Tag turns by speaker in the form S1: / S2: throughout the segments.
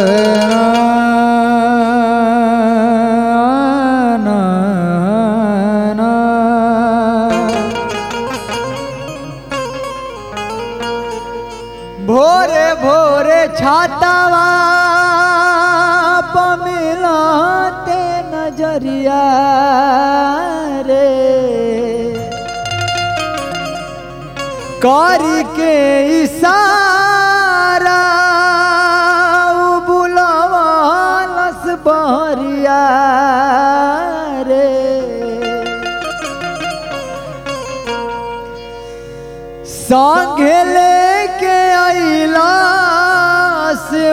S1: भोरे भोरे छातावा पमिलाते नजरिया रे कारी के इशारा बुलावालस बहरिया रे संगे लेके आइला से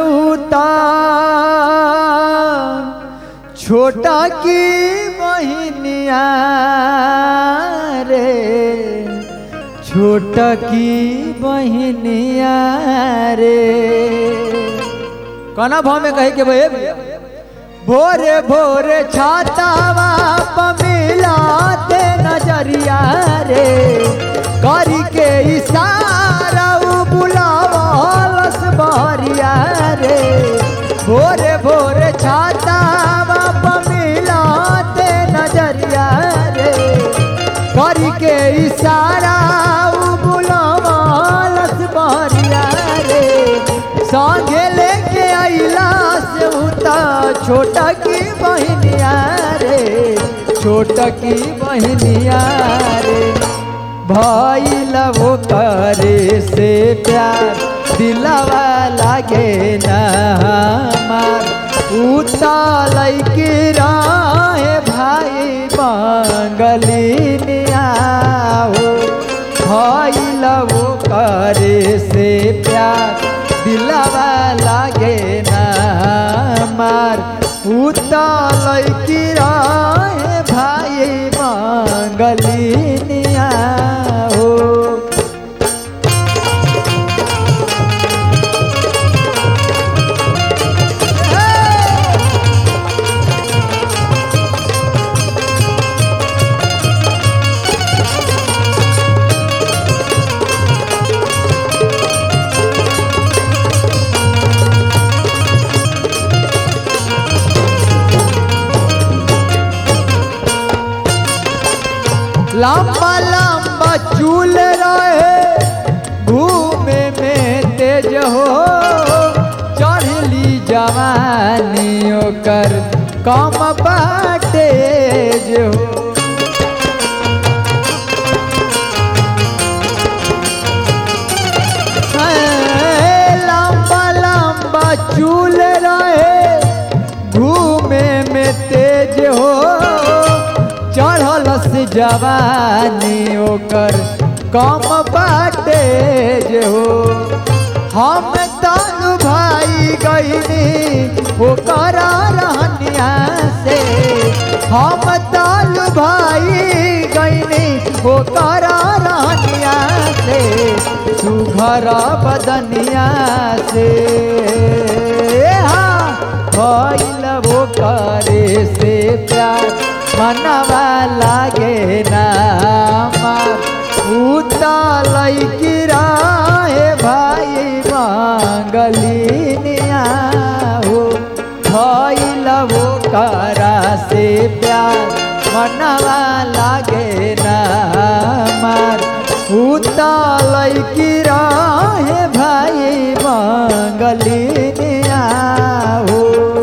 S1: उतार छोटा की बहनिया रे छोटा की बहनिया रे कहना भाव में कहे के भैया भोरे भोरे छातावा पमिलाते नजरिया रे करी के इशारा बुलावालस बहरिया रे भोरे भोरे छातावा पमिलाते नजरिया रे करी के इशारा बुलावालस बहरिया रे संगे लेके आइला से उता छोटा की बहनिया रे छोटा की बहनिया रे भाई लवो करे से प्यार दिलवा लागे न हमार उताल की राह भाई मंगलिनिया हो भाई लवो करे से प्यार दिलवा लागे न हमार उताल की राह भाई मंगलिनिया लंबा लंबा चूल रहे घूमे में तेज हो चढ़ली जवानी ओकर कम बाटेज हो लंबा लंबा चूल रहे घूमे में तेज हो चढ़लस जवानी ओकर कम बाटेज हो हम तालू भाई गईनी ओकर रहनिया से हम तालू भाई गईनी ओकर रहनिया से सुघर बदनिया से हाँ भइल वो करे से प्यार मनवा लागे ना उताल की राह भाई मंगलिनिया हो भइल वो करा से प्यार मनवा लागे ना उताल की राह भाई मंगलिनिया हो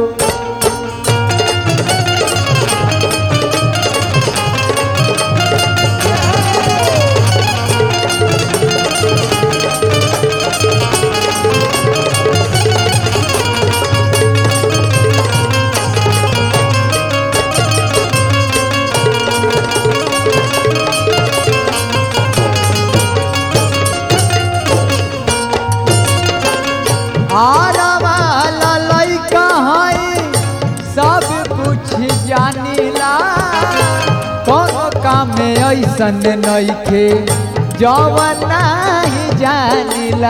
S1: जानिला कोनो काम में ऐसन नइखे जवन नहीं जानिला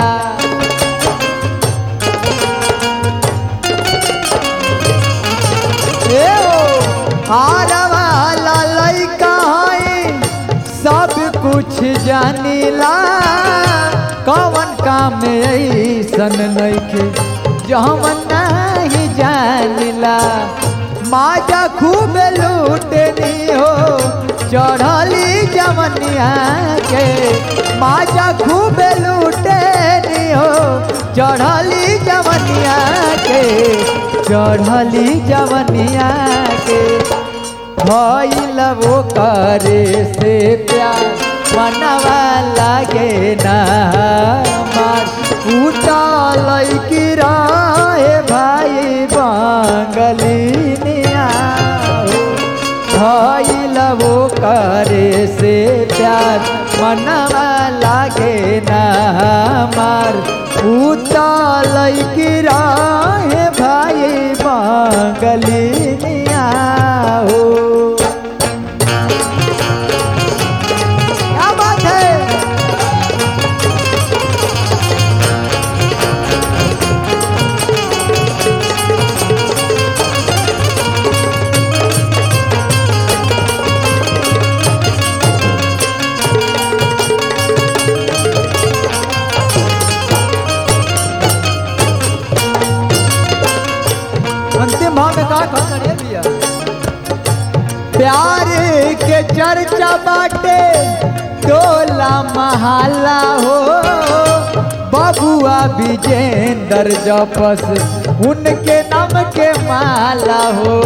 S1: हारवाला लइका है सब कुछ जानिला कौन काम में ऐसन नइखे जम नहीं जानिला माजा खूब लूटनी हो चढ़ली जवनिया के माजा खूब लूटनी हो चढ़ली जवनिया के चढ़ली जवनिया के भइल वो करे से प्यार मनवा लागे ना मार उठल की रहे भाई बंगलिनिया भइल वो करे से प्यार मनवा लागे ना मार उठल की रहे भाई बंगलिनिया हो। क्या बात है। अंतिम भाव में कहा खड़े भैया प्यार के चर्चा बाटे टोला महला हो बबुआ विजेंद्र जपस उनके नाम के माला हो।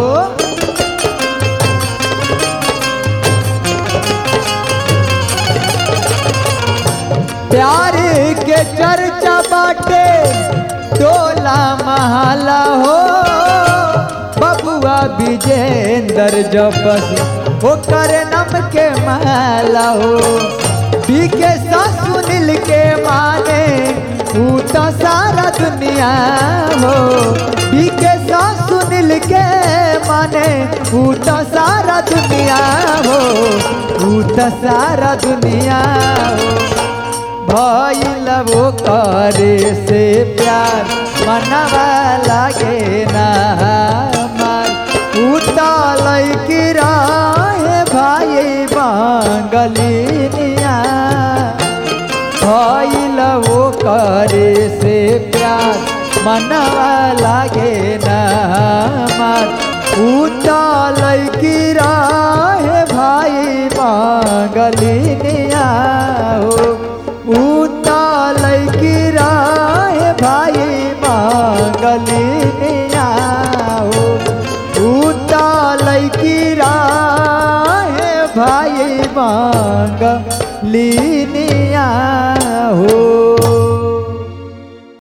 S1: प्यार के चर्चा बाटे टोला महला हो बबुआ विजेंद्र जपस ओकर नाम के माला हो। बीके सुनील के माने ऊ तो सारा दुनिया हो बीके सुनील के माने ऊ तो सारा दुनिया हो ऊ तो सारा दुनिया हो। भइल वो करे से प्यार मनवा लागे ना मार उठल की रहे भाई बंगलिनिया भइल वो करे से प्यार मनवा लागे ना मार उठल की रहे भाई बंगलिनिया हो उताल की राह भाई बंगलिनिया हो उताल की राह भाई बंगलिनिया